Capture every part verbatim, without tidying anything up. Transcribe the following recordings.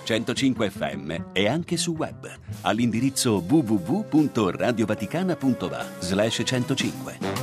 centocinque effe emme e anche su web all'indirizzo w w w punto radiovaticana punto va slash centocinque.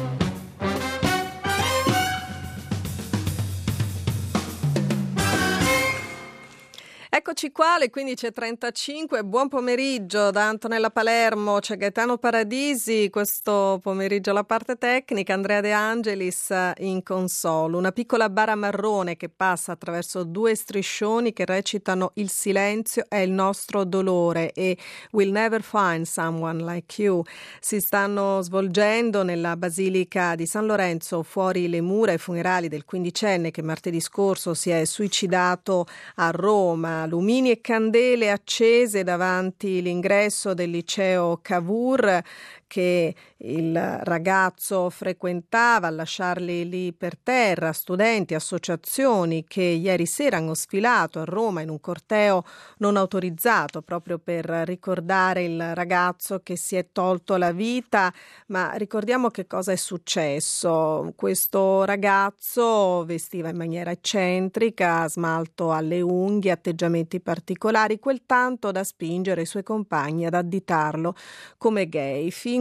Eccoci qua alle quindici e trentacinque, buon pomeriggio da Antonella Palermo, c'è Gaetano Paradisi, questo pomeriggio alla parte tecnica, Andrea De Angelis in console, una piccola bara marrone che passa attraverso due striscioni che recitano "Il silenzio è il nostro dolore" e "We'll never find someone like you". Si stanno svolgendo nella Basilica di San Lorenzo fuori le mura i funerali del quindicenne che martedì scorso si è suicidato a Roma. Lumini e candele accese davanti l'ingresso del liceo Cavour che il ragazzo frequentava, a lasciarli lì per terra, studenti, associazioni che ieri sera hanno sfilato a Roma in un corteo non autorizzato proprio per ricordare il ragazzo che si è tolto la vita. Ma ricordiamo che cosa è successo. Questo ragazzo vestiva in maniera eccentrica, smalto alle unghie, atteggiamenti particolari, quel tanto da spingere i suoi compagni ad additarlo come gay, fino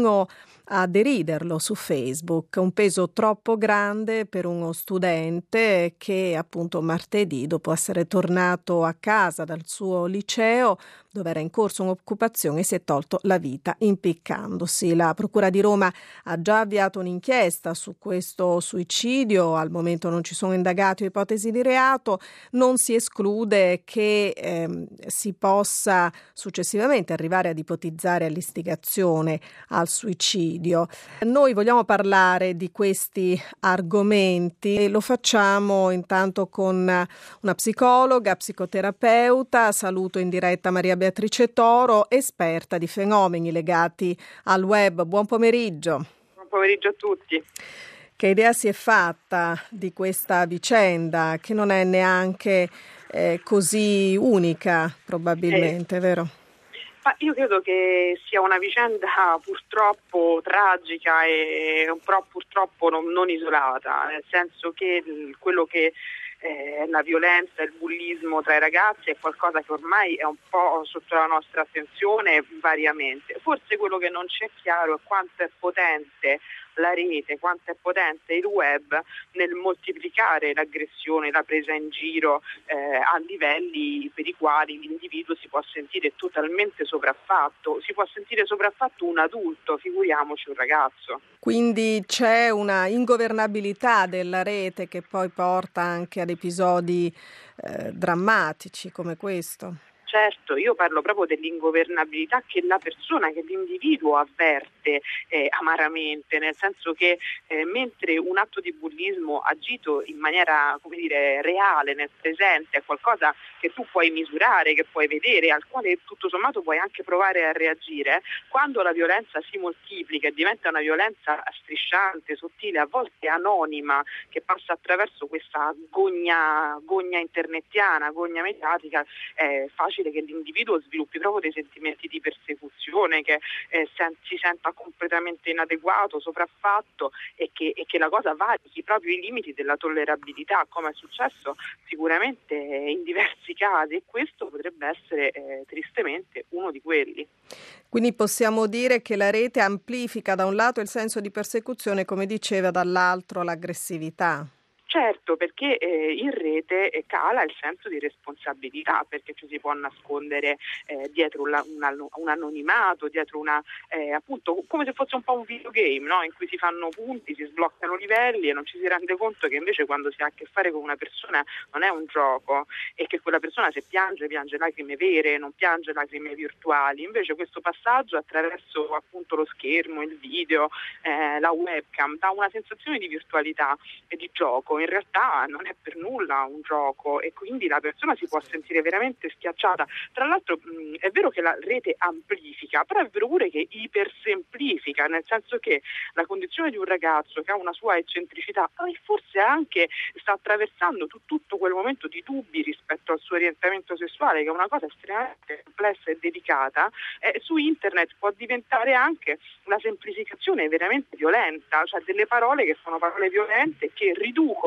a deriderlo su Facebook, un peso troppo grande per uno studente che appunto martedì, dopo essere tornato a casa dal suo liceo dove era in corso un'occupazione, si è tolto la vita impiccandosi. La Procura di Roma ha già avviato un'inchiesta su questo suicidio, al momento non ci sono indagati o ipotesi di reato, non si esclude che ehm, si possa successivamente arrivare ad ipotizzare l'istigazione al suicidio. Noi vogliamo parlare di questi argomenti e lo facciamo intanto con una psicologa, psicoterapeuta. Saluto in diretta Maria Beatrice Toro, esperta di fenomeni legati al web. Buon pomeriggio. Buon pomeriggio a tutti. Che idea si è fatta di questa vicenda, che non è neanche eh, così unica, probabilmente, eh. vero? Ma io credo che sia una vicenda purtroppo tragica e un po' purtroppo non, non isolata, nel senso che quello che eh, la violenza e il bullismo tra i ragazzi è qualcosa che ormai è un po' sotto la nostra attenzione variamente. Forse quello che non c'è chiaro è quanto è potente la rete, quanto è potente il web nel moltiplicare l'aggressione, la presa in giro eh, a livelli per i quali l'individuo si può sentire totalmente sopraffatto, si può sentire sopraffatto un adulto, figuriamoci un ragazzo. Quindi c'è una ingovernabilità della rete che poi porta anche ad episodi eh, drammatici come questo. Certo, io parlo proprio dell'ingovernabilità che la persona, che l'individuo avverte eh, amaramente, nel senso che eh, mentre un atto di bullismo agito in maniera, come dire, reale, nel presente, è qualcosa che tu puoi misurare, che puoi vedere, al quale tutto sommato puoi anche provare a reagire, quando la violenza si moltiplica e diventa una violenza strisciante, sottile, a volte anonima, che passa attraverso questa gogna, gogna internetiana, gogna mediatica, è facile che l'individuo sviluppi proprio dei sentimenti di persecuzione, che eh, sen- si senta completamente inadeguato, sopraffatto e che, e che la cosa varichi proprio i limiti della tollerabilità, come è successo sicuramente in diversi casi, e questo potrebbe essere eh, tristemente uno di quelli. Quindi possiamo dire che la rete amplifica da un lato il senso di persecuzione, come diceva, dall'altro l'aggressività. Certo, perché eh, in rete eh, cala il senso di responsabilità, perché ci si può nascondere eh, dietro un, un, un anonimato, dietro una eh, appunto come se fosse un po' un videogame, no? In cui si fanno punti, si sbloccano livelli e non ci si rende conto che invece quando si ha a che fare con una persona non è un gioco, e che quella persona se piange piange lacrime vere, non piange lacrime virtuali. Invece questo passaggio attraverso appunto lo schermo, il video, eh, la webcam dà una sensazione di virtualità e di gioco. In realtà non è per nulla un gioco, e quindi la persona si può sentire veramente schiacciata. Tra l'altro mh, è vero che la rete amplifica, però è vero pure che ipersemplifica, nel senso che la condizione di un ragazzo che ha una sua eccentricità e forse anche sta attraversando tu, tutto quel momento di dubbi rispetto al suo orientamento sessuale, che è una cosa estremamente complessa e delicata, eh, su internet può diventare anche una semplificazione veramente violenta, cioè delle parole che sono parole violente che riducono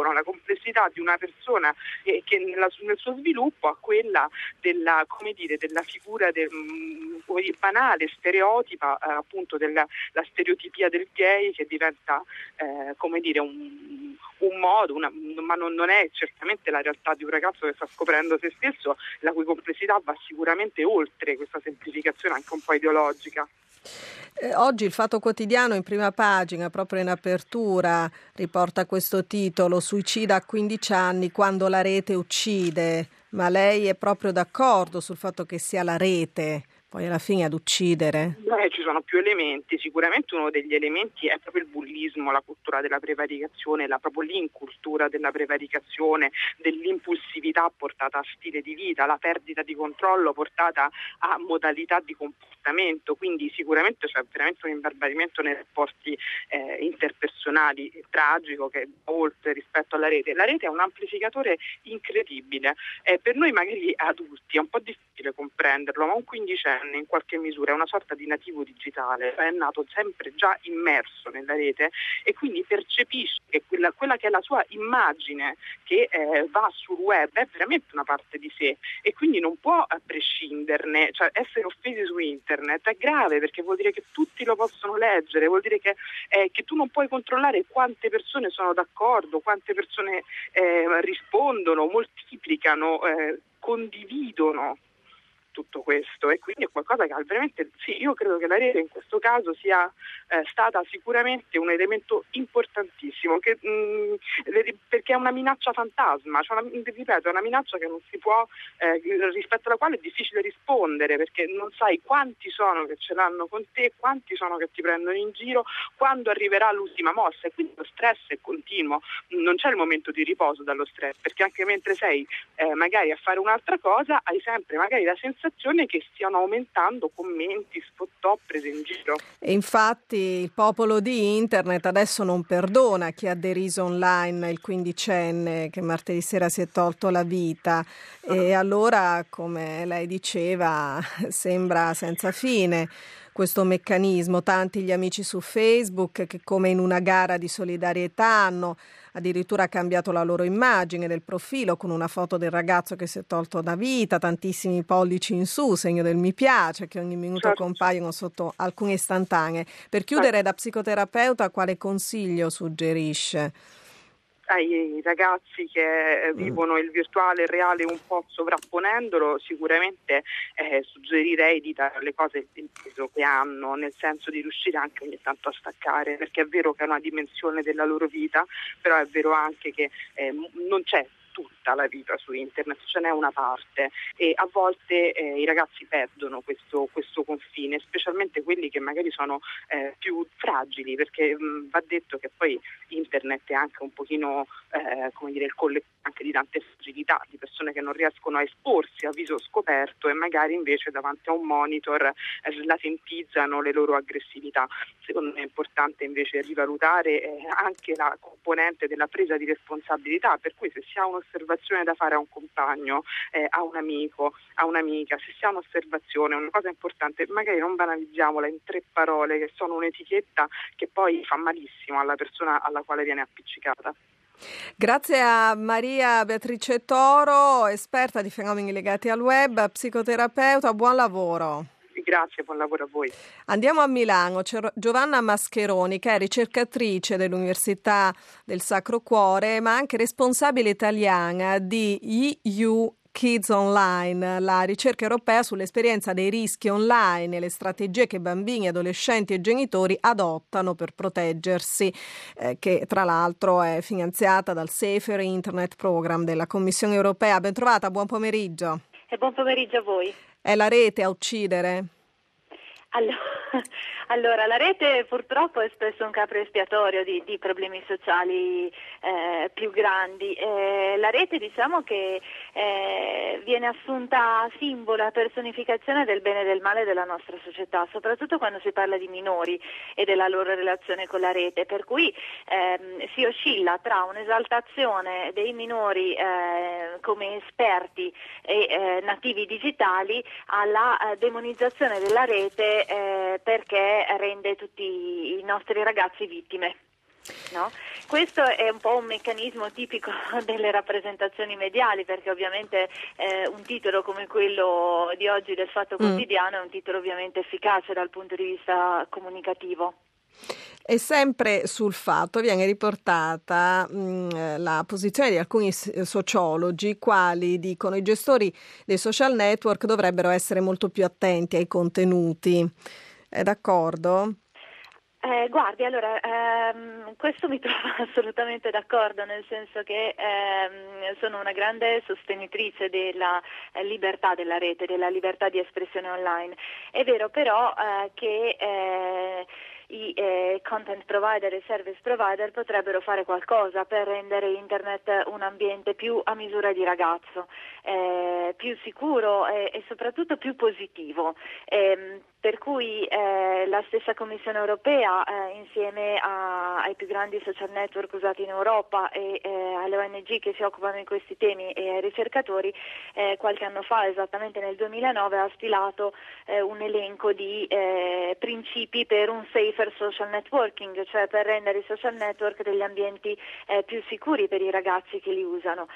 riducono la complessità di una persona eh, che nella, nel suo sviluppo a quella della, come dire, della figura del, mh, banale, stereotipa, eh, appunto della la stereotipia del gay, che diventa eh, come dire un, un modo, una, ma non, non è certamente la realtà di un ragazzo che sta scoprendo se stesso, la cui complessità va sicuramente oltre questa semplificazione anche un po' ideologica. Eh, oggi il Fatto Quotidiano in prima pagina, proprio in apertura, riporta questo titolo: Suicida a quindici anni quando la rete uccide. Ma lei è proprio d'accordo sul fatto che sia la rete poi alla fine ad uccidere? Beh, ci sono più elementi, sicuramente uno degli elementi è proprio il bullismo, la cultura della prevaricazione, la proprio l'incultura della prevaricazione, dell'impulsività portata a stile di vita, la perdita di controllo portata a modalità di comportamento, quindi sicuramente c'è veramente un imbarbarimento nei rapporti eh, interpersonali tragico che va oltre rispetto alla rete. La rete è un amplificatore incredibile, eh, per noi magari adulti è un po' difficile comprenderlo, ma un quindicenne in qualche misura è una sorta di nativo digitale, è nato sempre già immerso nella rete e quindi percepisce che quella, quella che è la sua immagine che eh, va sul web è veramente una parte di sé e quindi non può prescinderne, cioè essere offesi su internet è grave perché vuol dire che tutti lo possono leggere, vuol dire che, eh, che tu non puoi controllare quante persone sono d'accordo, quante persone eh, rispondono, moltiplicano, eh, condividono tutto questo, e quindi è qualcosa che veramente, sì, io credo che la rete in questo caso sia eh, stata sicuramente un elemento importantissimo, che, mh, perché è una minaccia fantasma, cioè una, ripeto, è una minaccia che non si può, eh, rispetto alla quale è difficile rispondere, perché non sai quanti sono che ce l'hanno con te, quanti sono che ti prendono in giro, quando arriverà l'ultima mossa, e quindi lo stress è continuo, non c'è il momento di riposo dallo stress, perché anche mentre sei eh, magari a fare un'altra cosa, hai sempre magari la sensazione che stiano aumentando commenti, spot-up prese in giro. E infatti il popolo di internet adesso non perdona chi ha deriso online il quindicenne che martedì sera si è tolto la vita, e allora, come lei diceva, sembra senza fine questo meccanismo. Tanti gli amici su Facebook che, come in una gara di solidarietà, hanno addirittura cambiato la loro immagine del profilo con una foto del ragazzo che si è tolto la vita, tantissimi pollici in su, segno del mi piace, che ogni minuto certo. compaiono sotto alcune istantanee. Per chiudere, da psicoterapeuta, quale consiglio suggerisce? Ai ragazzi che vivono il virtuale e il reale un po' sovrapponendolo, sicuramente eh, suggerirei di dare alle cose il peso che hanno, nel senso di riuscire anche ogni tanto a staccare, perché è vero che è una dimensione della loro vita, però è vero anche che eh, non c'è tutta la vita su internet, ce n'è una parte, e a volte eh, i ragazzi perdono questo, questo confine, specialmente quelli che magari sono eh, più fragili, perché mh, va detto che poi internet è anche un pochino eh, come dire il collettivo anche di tante fragilità, di persone che non riescono a esporsi a viso scoperto e magari invece davanti a un monitor eh, slatentizzano le loro aggressività. Secondo me è importante invece rivalutare eh, anche la componente della presa di responsabilità, per cui se si ha un'osservazione da fare a un compagno, eh, a un amico, a un'amica, se si ha un'osservazione, una cosa importante, magari non banalizziamola in tre parole che sono un'etichetta che poi fa malissimo alla persona alla quale viene appiccicata. Grazie a Maria Beatrice Toro, esperta di fenomeni legati al web, psicoterapeuta, buon lavoro. Grazie, buon lavoro a voi. Andiamo a Milano, c'è Giovanna Mascheroni, che è ricercatrice dell'Università del Sacro Cuore, ma anche responsabile italiana di E U Kids Online, la ricerca europea sull'esperienza dei rischi online e le strategie che bambini, adolescenti e genitori adottano per proteggersi, eh, che tra l'altro è finanziata dal Safer Internet Program della Commissione europea. Ben trovata, buon pomeriggio. E buon pomeriggio a voi. È la rete a uccidere? Allora, allora, la rete purtroppo è spesso un capro espiatorio di, di problemi sociali eh, più grandi. Eh, la rete, diciamo che eh, viene assunta a simbolo, a personificazione del bene e del male della nostra società, soprattutto quando si parla di minori e della loro relazione con la rete, per cui ehm, si oscilla tra un'esaltazione dei minori eh, come esperti e eh, nativi digitali alla eh, demonizzazione della rete Eh, perché rende tutti i nostri ragazzi vittime, no? Questo è un po' un meccanismo tipico delle rappresentazioni mediali, perché ovviamente eh, un titolo come quello di oggi del Fatto Quotidiano mm. è un titolo ovviamente efficace dal punto di vista comunicativo. E sempre sul Fatto viene riportata mh, la posizione di alcuni sociologi, quali dicono i gestori dei social network dovrebbero essere molto più attenti ai contenuti. È d'accordo? Eh, guardi, allora, ehm, questo mi trovo assolutamente d'accordo, nel senso che ehm, sono una grande sostenitrice della eh, libertà della rete, della libertà di espressione online. È vero però eh, che eh, i eh, content provider e service provider potrebbero fare qualcosa per rendere internet un ambiente più a misura di ragazzo, eh, più sicuro e, e soprattutto più positivo. Eh, per cui eh, la stessa Commissione europea eh, insieme a, ai più grandi social network usati in Europa e eh, alle O N G che si occupano di questi temi e ai ricercatori eh, qualche anno fa, esattamente nel duemilanove, ha stilato eh, un elenco di eh, principi per un safer social networking, cioè per rendere i social network degli ambienti eh, più sicuri per i ragazzi che li usano.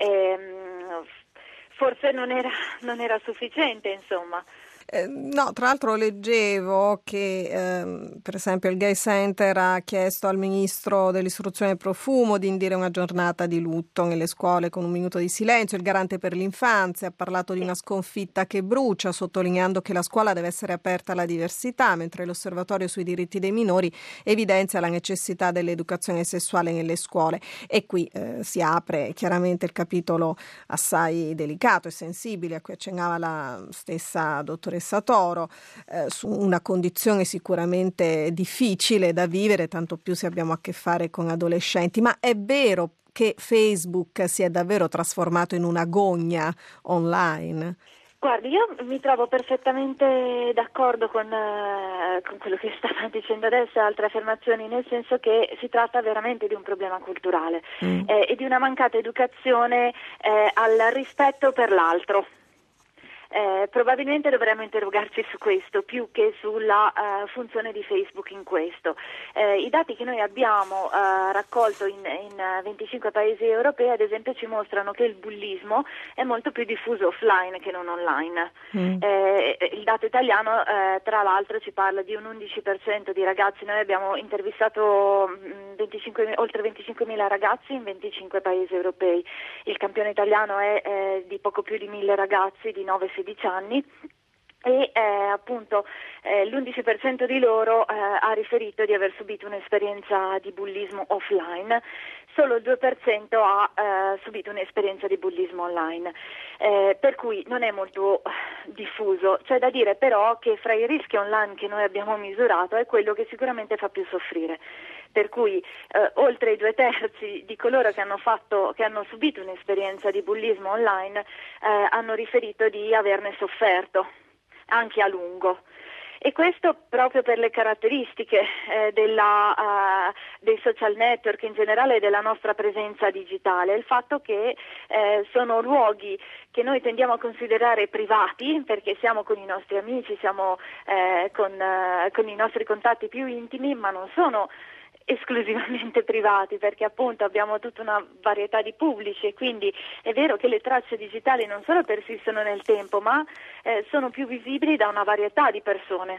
Ehm, forse non era, non era sufficiente, insomma. Eh, no, tra l'altro leggevo che ehm, per esempio il Gay Center ha chiesto al ministro dell'istruzione Profumo di indire una giornata di lutto nelle scuole con un minuto di silenzio. Il garante per l'infanzia ha parlato di una sconfitta che brucia, sottolineando che la scuola deve essere aperta alla diversità, mentre l'osservatorio sui diritti dei minori evidenzia la necessità dell'educazione sessuale nelle scuole. E qui eh, si apre chiaramente il capitolo assai delicato e sensibile a cui accennava la stessa dottoressa Toro, eh, su una condizione sicuramente difficile da vivere, tanto più se abbiamo a che fare con adolescenti. Ma è vero che Facebook si è davvero trasformato in una gogna online? Guardi, io mi trovo perfettamente d'accordo con, eh, con quello che stava dicendo adesso e altre affermazioni, nel senso che si tratta veramente di un problema culturale mm. eh, e di una mancata educazione eh, al rispetto per l'altro. Eh, probabilmente dovremmo interrogarci su questo più che sulla uh, funzione di Facebook in questo. Eh, I dati che noi abbiamo uh, raccolto in, in venticinque paesi europei, ad esempio, ci mostrano che il bullismo è molto più diffuso offline che non online. Mm. Eh, il dato italiano, eh, tra l'altro, ci parla di un undici per cento di ragazzi. Noi abbiamo intervistato venticinque, oltre venticinquemila ragazzi in venticinque paesi europei. Il campione italiano è eh, di poco più di mille ragazzi di nove sedici anni e eh, appunto eh, l'undici per cento di loro eh, ha riferito di aver subito un'esperienza di bullismo offline, solo il due per cento ha eh, subito un'esperienza di bullismo online, eh, per cui non è molto diffuso. C'è da dire però che fra i rischi online che noi abbiamo misurato è quello che sicuramente fa più soffrire. Per cui eh, oltre i due terzi di coloro che hanno fatto, che hanno subito un'esperienza di bullismo online eh, hanno riferito di averne sofferto anche a lungo. E questo proprio per le caratteristiche eh, della, uh, dei social network in generale e della nostra presenza digitale, il fatto che eh, sono luoghi che noi tendiamo a considerare privati perché siamo con i nostri amici, siamo eh, con, uh, con i nostri contatti più intimi, ma non sono esclusivamente privati, perché appunto abbiamo tutta una varietà di pubblici e quindi è vero che le tracce digitali non solo persistono nel tempo, ma eh, sono più visibili da una varietà di persone.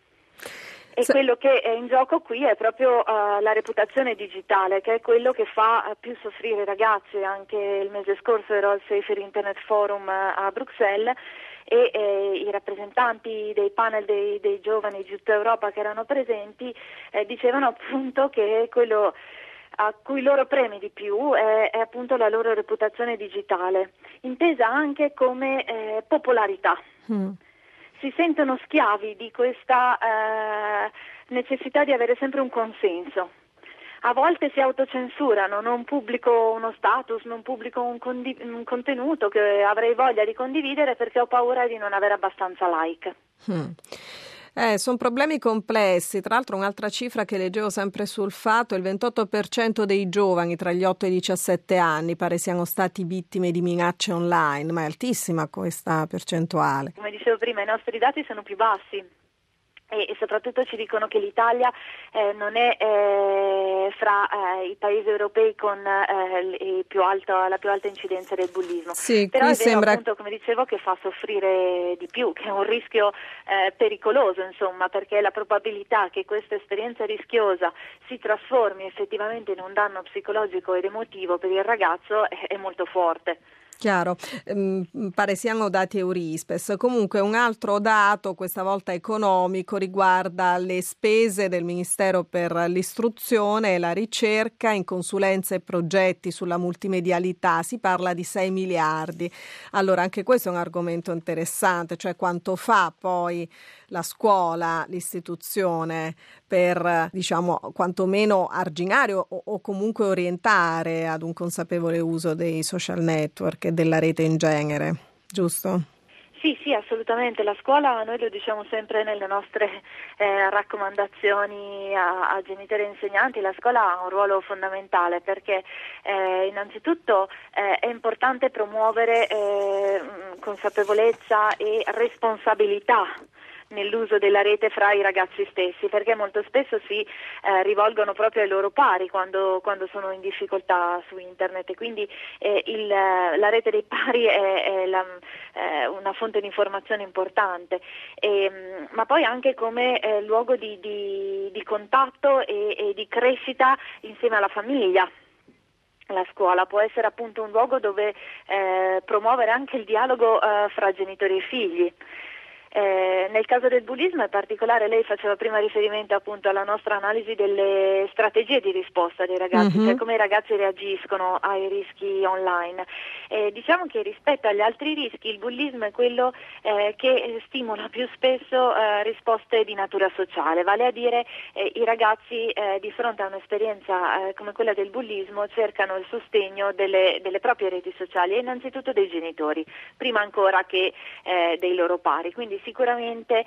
E sì. Quello che è in gioco qui è proprio uh, la reputazione digitale, che è quello che fa uh, più soffrire i ragazzi. Anche il mese scorso ero al Safer Internet Forum uh, a Bruxelles e eh, i rappresentanti dei panel dei, dei giovani di tutta Europa che erano presenti eh, dicevano appunto che quello a cui loro preme di più è, è appunto la loro reputazione digitale, intesa anche come eh, popolarità. Mm. Si sentono schiavi di questa eh, necessità di avere sempre un consenso. A volte si autocensurano, non pubblico uno status, non pubblico un, condiv- un contenuto che avrei voglia di condividere perché ho paura di non avere abbastanza like. Hmm. Eh, sono problemi complessi. Tra l'altro un'altra cifra che leggevo sempre sul Fatto, il ventotto per cento dei giovani tra gli otto e i diciassette anni pare siano stati vittime di minacce online, ma è altissima questa percentuale. Come dicevo prima, i nostri dati sono più bassi. e soprattutto ci dicono che l'Italia eh, non è eh, fra eh, i paesi europei con eh, il più alto, la più alta incidenza del bullismo. Sì, però qui è vero, sembra... appunto, come dicevo, che fa soffrire di più, che è un rischio eh, pericoloso, insomma, perché la probabilità che questa esperienza rischiosa si trasformi effettivamente in un danno psicologico ed emotivo per il ragazzo è, è molto forte. Chiaro, ehm, pare siano dati Eurispes. Comunque un altro dato, questa volta economico, riguarda le spese del Ministero per l'istruzione e la ricerca in consulenze e progetti sulla multimedialità. Si parla di sei miliardi. Allora anche questo è un argomento interessante, cioè quanto fa poi la scuola, l'istituzione per, diciamo, quantomeno arginare o, o comunque orientare ad un consapevole uso dei social network e della rete in genere, giusto? Sì, sì, assolutamente. La scuola, noi lo diciamo sempre nelle nostre eh, raccomandazioni a, a genitori e insegnanti, la scuola ha un ruolo fondamentale perché eh, innanzitutto eh, è importante promuovere eh, consapevolezza e responsabilità nell'uso della rete fra i ragazzi stessi, perché molto spesso si eh, rivolgono proprio ai loro pari quando, quando sono in difficoltà su internet e quindi eh, il, la rete dei pari è, è la, eh, una fonte di informazione importante, e, ma poi anche come eh, luogo di, di, di contatto e, e di crescita insieme alla famiglia. La scuola può essere appunto un luogo dove eh, promuovere anche il dialogo eh, fra genitori e figli. Eh, nel caso del bullismo è particolare, lei faceva prima riferimento appunto alla nostra analisi delle strategie di risposta dei ragazzi, mm-hmm. cioè come i ragazzi reagiscono ai rischi online. Eh, diciamo che rispetto agli altri rischi il bullismo è quello eh, che stimola più spesso eh, risposte di natura sociale, vale a dire eh, i ragazzi eh, di fronte a un'esperienza eh, come quella del bullismo cercano il sostegno delle, delle proprie reti sociali e innanzitutto dei genitori, prima ancora che eh, dei loro pari, quindi sicuramente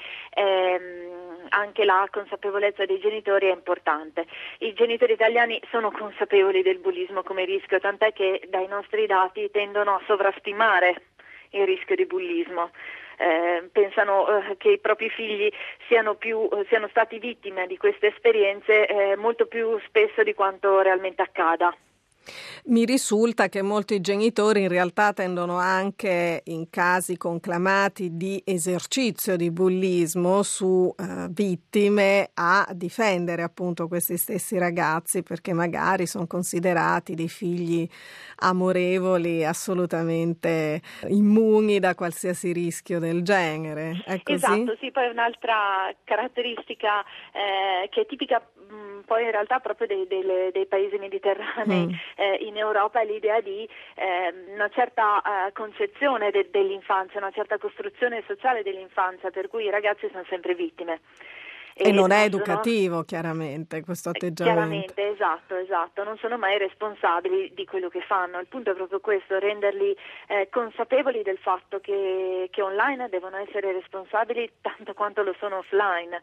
ehm, anche la consapevolezza dei genitori è importante. I genitori italiani sono consapevoli del bullismo come rischio, tant'è che dai nostri dati tendono a sovrastimare il rischio di bullismo. Eh, pensano eh, che i propri figli siano, più, eh, siano stati vittime di queste esperienze eh, molto più spesso di quanto realmente accada. Mi risulta che molti genitori in realtà tendono anche, in casi conclamati di esercizio di bullismo su eh, vittime, a difendere appunto questi stessi ragazzi perché magari sono considerati dei figli amorevoli, assolutamente immuni da qualsiasi rischio del genere. È così? Esatto, sì, poi un'altra caratteristica eh, che è tipica mh, poi in realtà proprio dei, dei, dei paesi mediterranei mm. eh, in Europa è l'idea di eh, una certa eh, concezione de, dell'infanzia, una certa costruzione sociale dell'infanzia, per cui i ragazzi sono sempre vittime. E, e non è educativo, sono... chiaramente, questo atteggiamento. Chiaramente, esatto, esatto, non sono mai responsabili di quello che fanno. Il punto è proprio questo, renderli eh, consapevoli del fatto che, che online devono essere responsabili tanto quanto lo sono offline.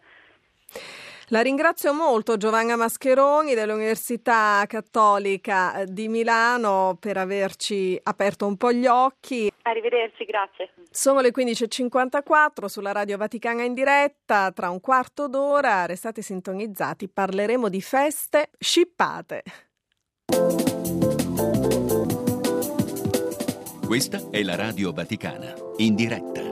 La ringrazio molto Giovanna Mascheroni dell'Università Cattolica di Milano per averci aperto un po' gli occhi. Arrivederci, grazie. Sono le quindici e cinquantaquattro sulla Radio Vaticana in diretta. Tra un quarto d'ora restate sintonizzati, parleremo di feste scippate. Questa è la Radio Vaticana in diretta.